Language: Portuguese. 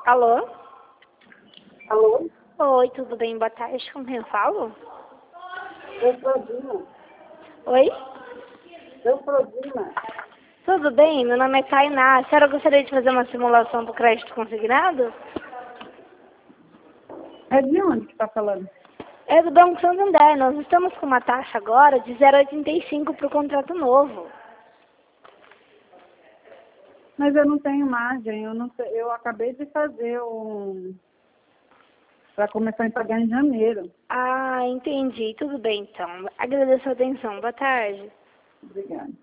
Alô? Alô? Oi, tudo bem? Boa tarde. Com quem eu falo? Eufrodina. Oi? Eufrodina. Tudo bem? Meu nome é Tainá. A senhora gostaria de fazer uma simulação do crédito consignado? É de onde que está falando? É do Banco Santander. Nós estamos com uma taxa agora de 0,85 para o contrato novo. Mas eu não tenho margem. Eu, não sei, eu acabei de fazer para começar a pagar em janeiro. Ah, entendi. Tudo bem, então. Agradeço a atenção. Boa tarde. Obrigada.